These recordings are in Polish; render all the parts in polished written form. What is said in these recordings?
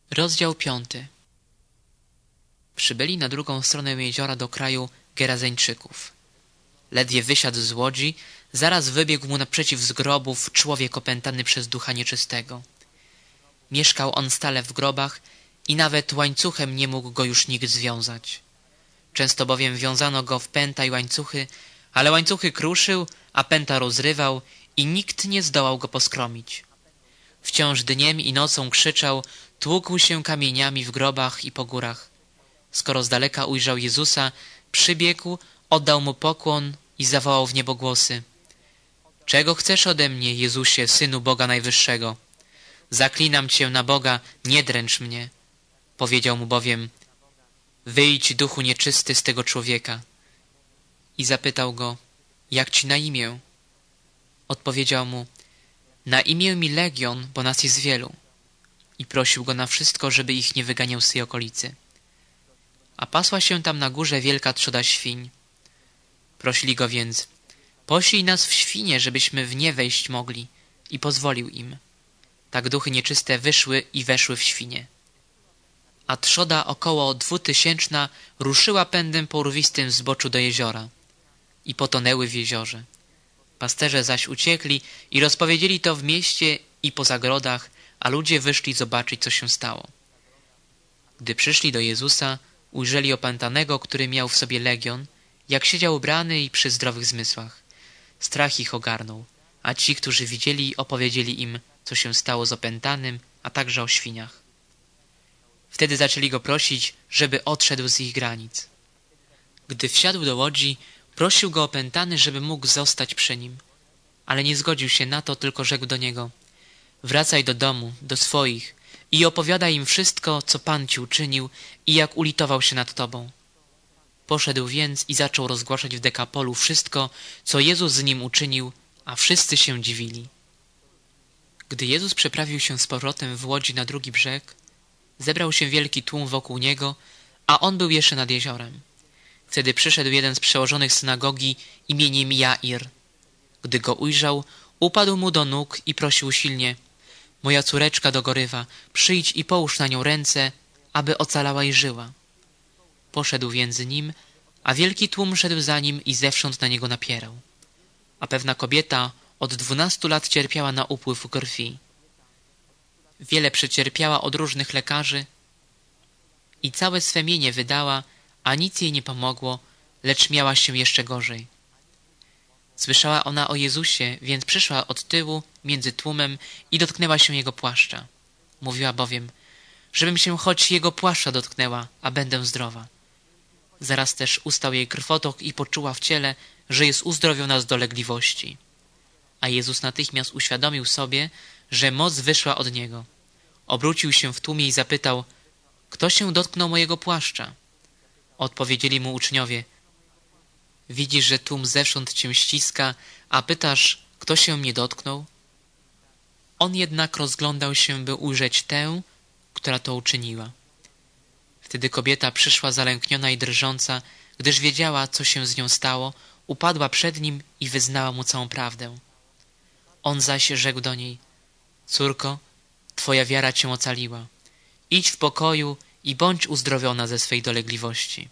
Rozdział 5. Przybyli na drugą stronę jeziora do kraju Gerazeńczyków. Ledwie wysiadł z łodzi, zaraz wybiegł mu naprzeciw z grobów człowiek opętany przez ducha nieczystego. Mieszkał on stale w grobach i nawet łańcuchem nie mógł go już nikt związać. Często bowiem wiązano go w pęta i łańcuchy, ale łańcuchy kruszył, a pęta rozrywał i nikt nie zdołał go poskromić. Wciąż dniem i nocą krzyczał, tłukł się kamieniami w grobach i po górach. Skoro z daleka ujrzał Jezusa, przybiegł, oddał mu pokłon i zawołał w niebogłosy: Czego chcesz ode mnie, Jezusie, Synu Boga Najwyższego? Zaklinam cię na Boga, nie dręcz mnie. Powiedział mu bowiem: Wyjdź, duchu nieczysty, z tego człowieka. I zapytał go: Jak ci na imię? Odpowiedział mu: Na imię mi Legion, bo nas jest wielu. I prosił go na wszystko, żeby ich nie wyganiał z tej okolicy. A pasła się tam na górze wielka trzoda świń. Prosili go więc: Poślij nas w świnie, żebyśmy w nie wejść mogli. I pozwolił im. Tak duchy nieczyste wyszły i weszły w świnie. A trzoda około 2000 ruszyła pędem po urwistym zboczu do jeziora i potonęły w jeziorze. Pasterze zaś uciekli i rozpowiedzieli to w mieście i po zagrodach, a ludzie wyszli zobaczyć, co się stało. Gdy przyszli do Jezusa, ujrzeli opętanego, który miał w sobie legion, jak siedział ubrany i przy zdrowych zmysłach. Strach ich ogarnął, a ci, którzy widzieli, opowiedzieli im, co się stało z opętanym, a także o świniach. Wtedy zaczęli go prosić, żeby odszedł z ich granic. Gdy wsiadł do łodzi, prosił go opętany, żeby mógł zostać przy nim. Ale nie zgodził się na to, tylko rzekł do niego: Wracaj do domu, do swoich i opowiadaj im wszystko, co Pan ci uczynił i jak ulitował się nad tobą. Poszedł więc i zaczął rozgłaszać w Dekapolu wszystko, co Jezus z nim uczynił, a wszyscy się dziwili. Gdy Jezus przeprawił się z powrotem w łodzi na drugi brzeg, zebrał się wielki tłum wokół niego, a on był jeszcze nad jeziorem. Wtedy przyszedł jeden z przełożonych synagogi imieniem Jair. Gdy go ujrzał, upadł mu do nóg i prosił silnie: Moja córeczka dogorywa, przyjdź i połóż na nią ręce, aby ocalała i żyła. Poszedł więc z nim, a wielki tłum szedł za nim i zewsząd na niego napierał. A pewna kobieta od 12 lat cierpiała na upływ krwi. Wiele przecierpiała od różnych lekarzy i całe swe mienie wydała, a nic jej nie pomogło, lecz miała się jeszcze gorzej. Słyszała ona o Jezusie, więc przyszła od tyłu między tłumem i dotknęła się jego płaszcza. Mówiła bowiem: żebym się choć jego płaszcza dotknęła, a będę zdrowa. Zaraz też ustał jej krwotok i poczuła w ciele, że jest uzdrowiona z dolegliwości. A Jezus natychmiast uświadomił sobie, że moc wyszła od Niego. Obrócił się w tłumie i zapytał: Kto się dotknął mojego płaszcza? Odpowiedzieli mu uczniowie: Widzisz, że tłum zewsząd cię ściska, a pytasz, kto się mnie dotknął? On jednak rozglądał się, by ujrzeć tę, która to uczyniła. Wtedy kobieta przyszła zalękniona i drżąca, gdyż wiedziała, co się z nią stało, upadła przed nim i wyznała mu całą prawdę. On zaś rzekł do niej: Córko, twoja wiara cię ocaliła. Idź w pokoju i bądź uzdrowiona ze swej dolegliwości.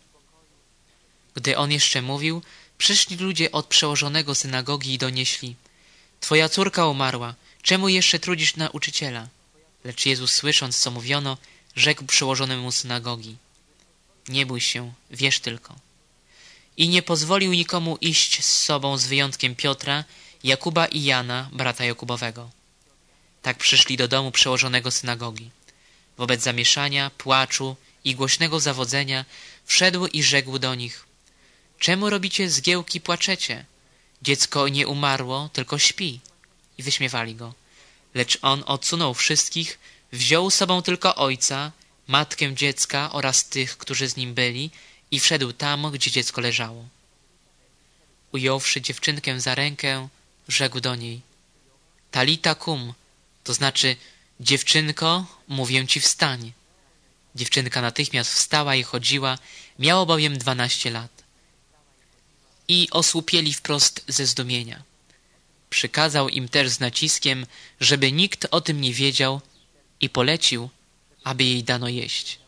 Gdy on jeszcze mówił, przyszli ludzie od przełożonego synagogi i donieśli: Twoja córka umarła, czemu jeszcze trudzisz nauczyciela? Lecz Jezus, słysząc, co mówiono, rzekł przełożonemu synagogi: Nie bój się, wierz tylko. I nie pozwolił nikomu iść z sobą z wyjątkiem Piotra, Jakuba i Jana, brata Jakubowego. Tak przyszli do domu przełożonego synagogi. Wobec zamieszania, płaczu i głośnego zawodzenia wszedł i rzekł do nich: Czemu robicie zgiełki, płaczecie? Dziecko nie umarło, tylko śpi. I wyśmiewali go. Lecz on odsunął wszystkich, wziął z sobą tylko ojca, matkę dziecka oraz tych, którzy z nim byli, i wszedł tam, gdzie dziecko leżało. Ująwszy dziewczynkę za rękę, rzekł do niej: Talita kum, to znaczy: dziewczynko, mówię ci, wstań. Dziewczynka natychmiast wstała i chodziła, miała bowiem 12 lat. I osłupieli wprost ze zdumienia. Przykazał im też z naciskiem, żeby nikt o tym nie wiedział, i polecił, aby jej dano jeść.